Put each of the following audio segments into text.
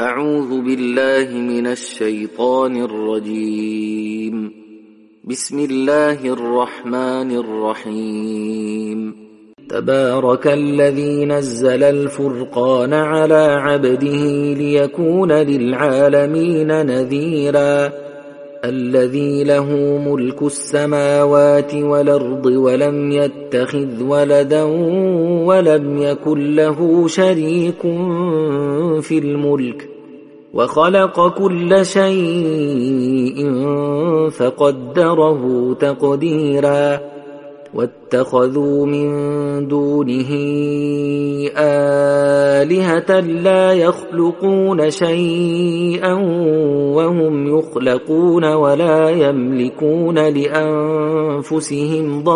أعوذ بالله من الشيطان الرجيم. بسم الله الرحمن الرحيم. تبارك الذي نزل الفرقان على عبده ليكون للعالمين نذيرا. الذي له ملك السماوات والأرض ولم يتخذ ولدا ولم يكن له شريك في الملك وخلق كل شيء فقدره تقديرا. واتخذوا من دونه آلهة لا يخلقون شيئا وهم يخلقون ولا يملكون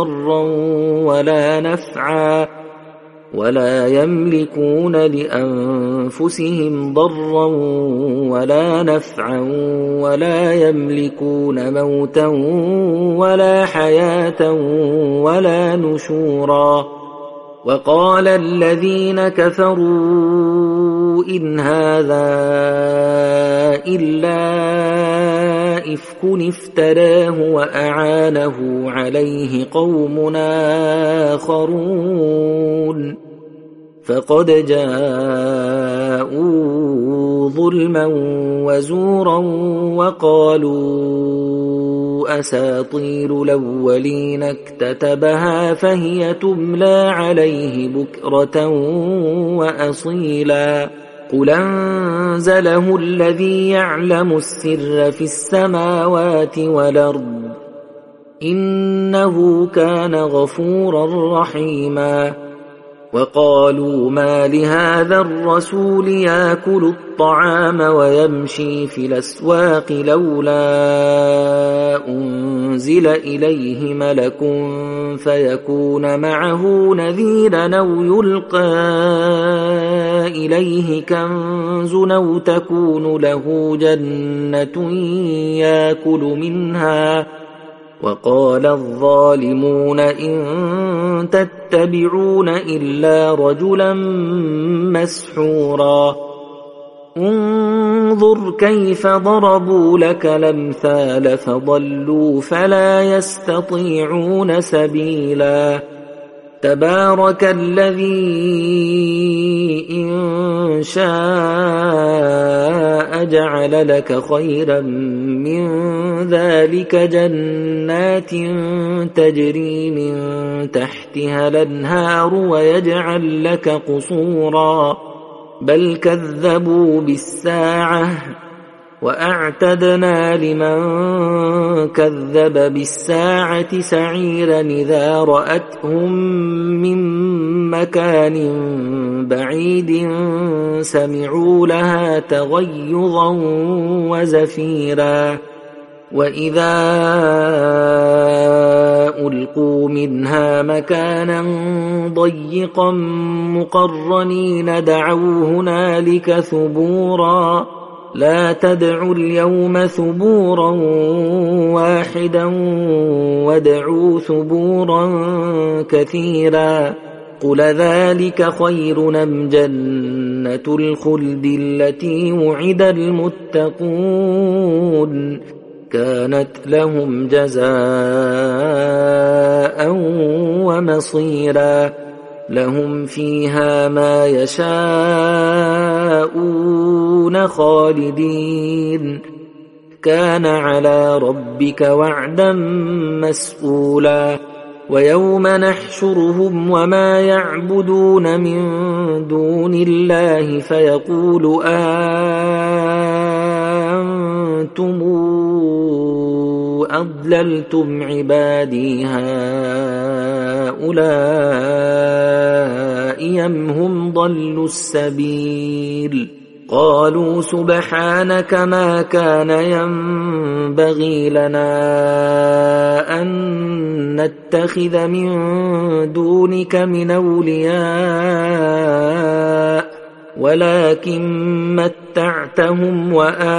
لأنفسهم ضرا ولا نفعا ولا يملكون موتا ولا حياة ولا نشورا. وقال الذين كفروا إن هذا إلا إفك افتراه وأعانه عليه قوم آخرون فقد جاءوا ظلما وزورا وقالوا أساطير الأولين اكتتبها فهي تملى عليه بكرة وأصيلا. قل أنزله الذي يعلم السر في السماوات والأرض إنه كان غفورا رحيما. وقالوا ما لهذا الرسول يأكل الطعام ويمشي في الأسواق لولا أنزل إليه ملك فيكون معه نذيرا أو يلقى إليه كنز أو تكون له جنة يأكل منها. وقال الظالمون إن تتبعون إلا رجلا مسحورا. انظر كيف ضربوا لك الأمثال فضلوا فلا يستطيعون سبيلا. تبارك الذي إن شاء جعل لك خيرا من ذلك جنات تجري من تحتها الأنهار ويجعل لك قصورا بل كذبوا بالساعة وأعتدنا لمن كذب بالساعة سعيرا إذا رأتهم من مكان بعيد سمعوا لها تغيظا وزفيرا. وإذا ألقوا منها مكانا ضيقا مقرنين دعوا هنالك ثبورا. لا تدعوا اليوم ثبورا واحدا وادعوا ثبورا كثيرا. قل ذلك خير أم جنة الخلد التي وعد المتقون كانت لهم جزاء ومصيرا. لهم فيها ما يشاءون خالدين كان على ربك وعدا مسئولا. ويوم نحشرهم وما يعبدون من دون الله فيقول أنتم أضللتم عبادي هؤلاء أم هم ضلوا السبيل. قالوا سبحانك ما كان ينبغي لنا أن نتخذ من دونك من أولياء ولكن متعتهم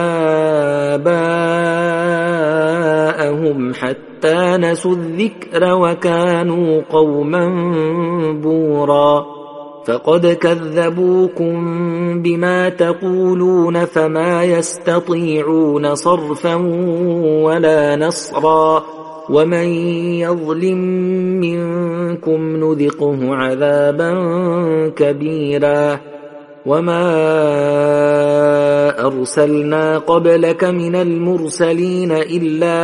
وآباءهم حتى نسوا الذكر وكانوا قوما بورا. فقد كذبوكم بما تقولون فما يستطيعون صرفا ولا نصرا ومن يظلم منكم نذقه عذابا كبيرا وما أرسلنا قبلك من المرسلين إلا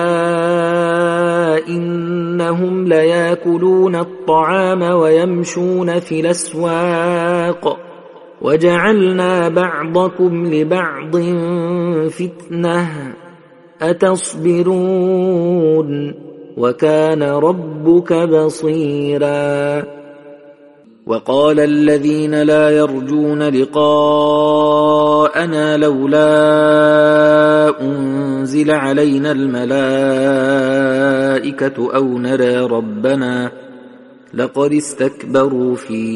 إنهم ليأكلون الطعام ويمشون في الأسواق وجعلنا بعضكم لبعض فتنة أتصبرون وكان ربك بصيرا وقال الذين لا يرجون لقاءنا لولا أنزل علينا الملائكة أو نرى ربنا لقد استكبروا في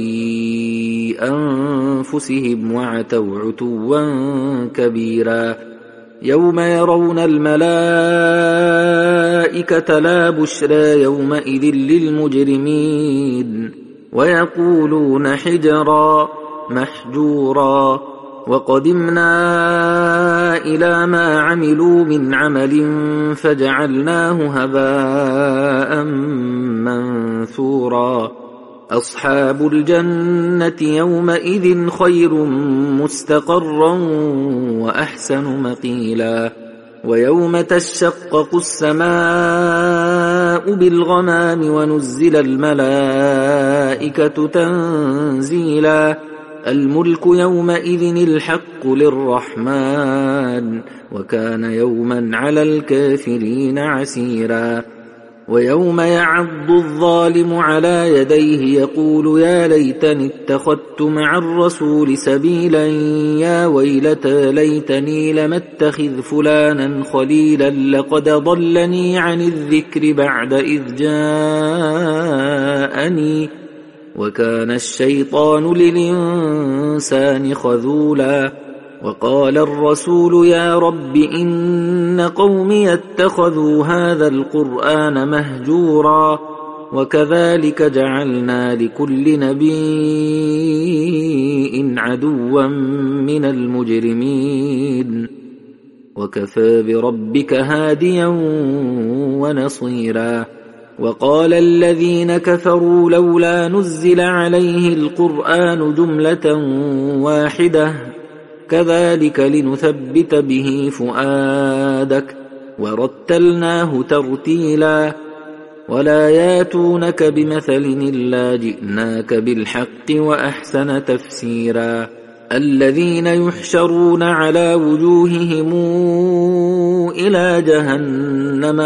أنفسهم وعتوا عتوا كبيرا يوم يرون الملائكة لا بشرى يومئذ للمجرمين ويقولون حجرا محجورا وقدمنا إلى ما عملوا من عمل فجعلناه هباء منثورا أصحاب الجنة يومئذ خير مستقرا وأحسن مقيلا ويوم تشقق السماء بالغمام ونزل الملائكة تنزيلا الملك يومئذ الحق للرحمن وكان يوما على الكافرين عسيرا ويوم يعض الظالم على يديه يقول يا ليتني اتخذت مع الرسول سبيلا يا ويلتى ليتني لم اتخذ فلانا خليلا لقد ضلني عن الذكر بعد إذ جاءني وكان الشيطان للإنسان خذولا وقال الرسول يا رب إن قومي اتخذوا هذا القرآن مهجورا وكذلك جعلنا لكل نبي عدوا من المجرمين وكفى بربك هاديا ونصيرا وقال الذين كفروا لولا نزل عليه القرآن جملة واحدة كذلك لنثبت به فؤادك ورتلناه ترتيلا ولا ياتونك بمثل إلا جئناك بالحق وأحسن تفسيرا الذين يحشرون على وجوههم إلى جهنم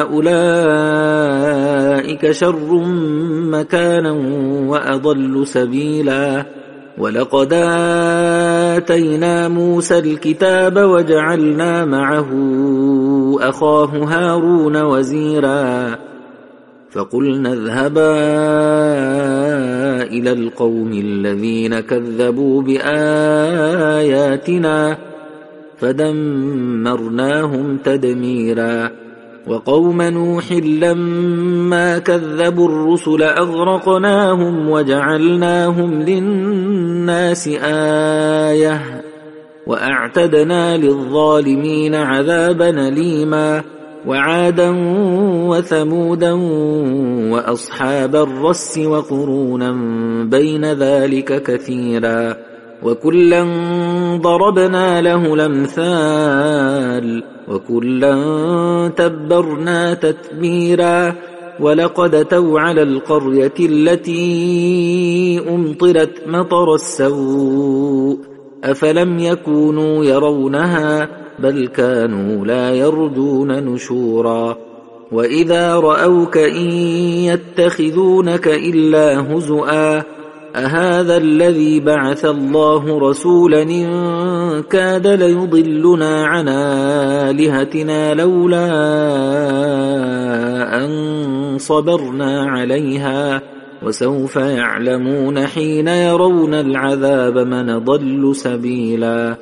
أولئك شر مكانا وأضل سبيلا ولقد آتينا موسى الكتاب وجعلنا معه أخاه هارون وزيرا فقلنا اذهبا إلى القوم الذين كذبوا بآياتنا فدمرناهم تدميرا وقوم نوح لما كذبوا الرسل أغرقناهم وجعلناهم للناس آية وأعتدنا للظالمين عذابا أليما وعادا وثمودا وأصحاب الرس وقرونا بين ذلك كثيرا وكلا ضربنا له الأمثال وكلا تبرنا تتبيرا ولقد أتوا على القرية التي أمطرت مطر السوء أفلم يكونوا يرونها بل كانوا لا يرجون نشورا وإذا رأوك إن يتخذونك إلا هزؤا أهذا الذي بعث الله رسولا إن كاد ليضلنا عن آلهتنا لولا أن صبرنا عليها وسوف يعلمون حين يرون العذاب من ضل سبيلا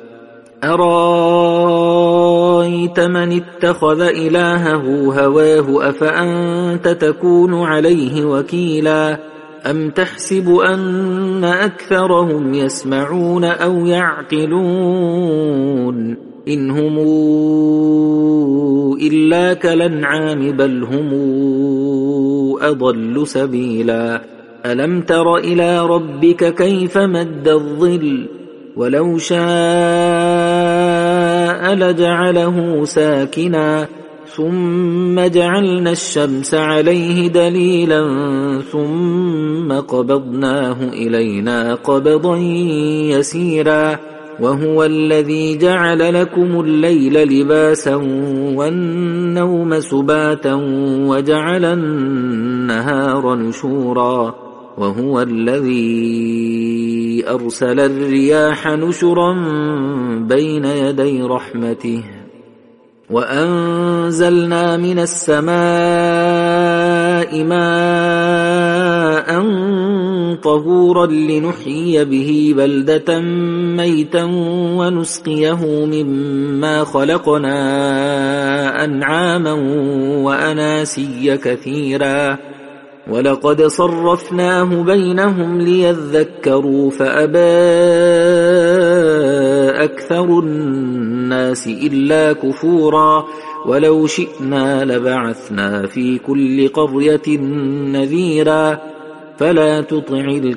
أرأيت من اتخذ إلهه هواه أفأنت تكون عليه وكيلا أم تحسب أن أكثرهم يسمعون أو يعقلون إن هم إلا كالأنعام بل هم أضل سبيلا ألم تر إلى ربك كيف مد الظل ولو شاء لجعله ساكنا ثم جعلنا الشمس عليه دليلا ثم قبضناه إلينا قبضا يسيرا وهو الذي جعل لكم الليل لباسا والنوم سباتا وجعل النهار نشورا وهو الذي أرسل الرياح نشرا بين يدي رحمته وأنزلنا من السماء ماء طهورا لنحيي به بلدة ميتا ونسقيه مما خلقنا أنعاما وأناسيا كثيرا ولقد صرفناه بينهم ليذكروا فأبى أكثر الناس إلا كفورا ولو شئنا لبعثنا في كل قرية نذيرا فلا تطع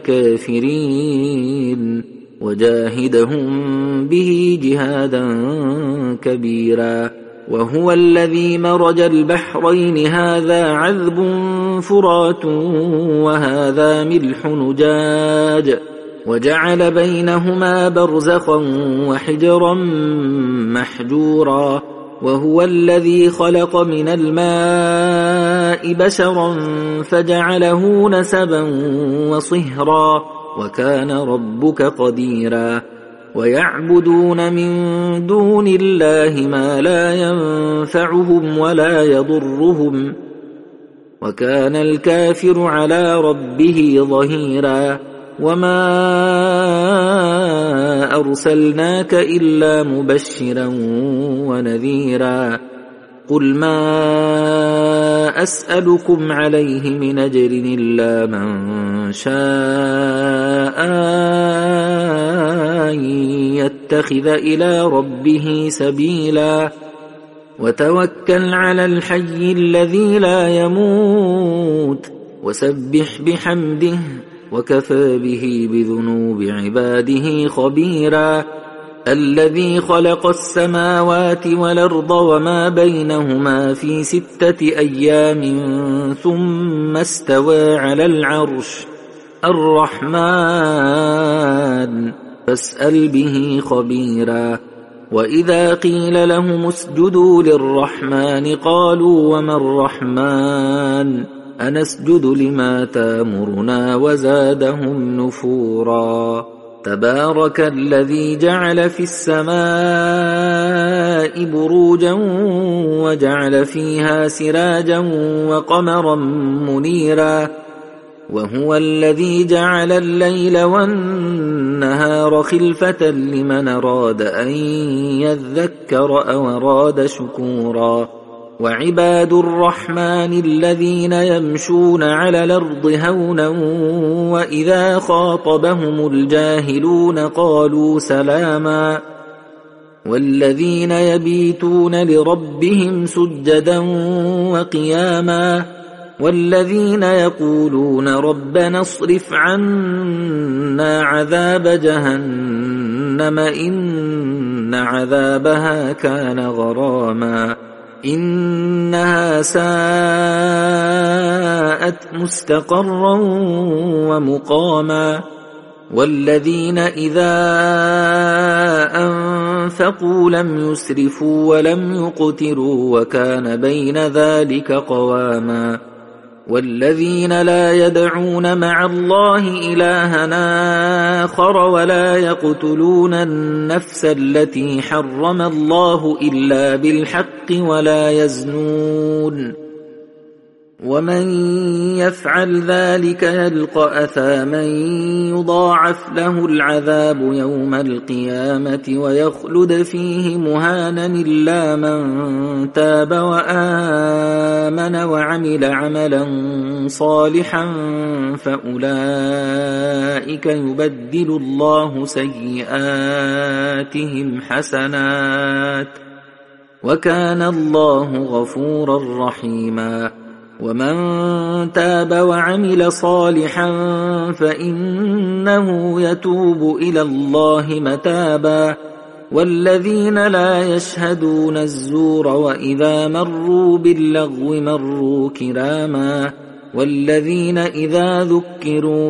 الكافرين وجاهدهم به جهادا كبيرا وهو الذي مرج البحرين هذا عذب فرات وهذا ملح نجاج وجعل بينهما برزخا وحجرا محجورا وهو الذي خلق من الماء بشرا فجعله نسبا وصهرا وكان ربك قديرا ويعبدون من دون الله ما لا ينفعهم ولا يضرهم وكان الكافر على ربه ظهيرا وما أرسلناك إلا مبشرا ونذيرا قل ما أسألكم عليه من أجر إلا من شاء أن يتخذ إلى ربه سبيلا وتوكل على الحي الذي لا يموت وسبح بحمده وكفى به بذنوب عباده خبيرا الذي خلق السماوات والأرض وما بينهما في 6 أيام ثم استوى على العرش الرحمن فاسأل به خبيرا وإذا قيل لهم اسجدوا للرحمن قالوا وما الرحمن أنسجد لما تامرنا وزادهم نفورا تبارك الذي جعل في السماء بروجا وجعل فيها سراجا وقمرا منيرا وهو الذي جعل الليل والنهار خلفة لمن أراد أن يذكر أو أراد شكورا وعباد الرحمن الذين يمشون على الأرض هونا وإذا خاطبهم الجاهلون قالوا سلاما والذين يبيتون لربهم سجدا وقياما والذين يقولون ربنا اصرف عنا عذاب جهنم إن عذابها كان غراما إنها ساءت مستقرا ومقاما والذين إذا أنفقوا لم يسرفوا ولم يقتروا وكان بين ذلك قواما والذين لا يدعون مع الله إلها آخر ولا يقتلون النفس التي حرم الله إلا بالحق ولا يزنون ومن يفعل ذلك يلقى أثاما يضاعف له العذاب يوم القيامة ويخلد فيه مهانا إلا من تاب وآمن وعمل عملا صالحا فأولئك يبدل الله سيئاتهم حسنات وكان الله غفورا رحيما. ومن تاب وعمل صالحا فإنه يتوب إلى الله متابا. والذين لا يشهدون الزور وإذا مروا باللغو مروا كراما. والذين إذا ذكروا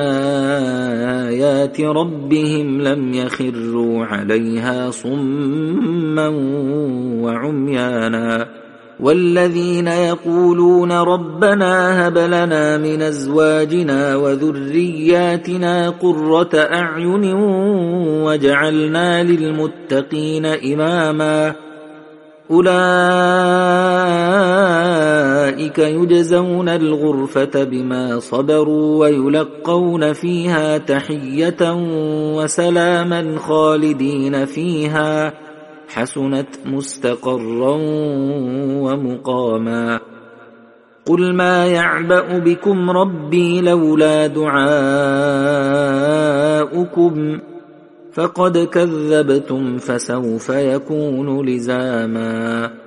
بآيات ربهم لم يخروا عليها صما وعميانا. والذين يقولون ربنا هب لنا من أزواجنا وذرياتنا قرة أعين واجعلنا للمتقين إماما. أولئك يجزون الغرفة بما صبروا ويلقون فيها تحية وسلاما خالدين فيها حسنت مستقرا ومقاما. قل ما يعبأ بكم ربي لولا دعاؤكم فقد كذبتم فسوف يكون لزاما.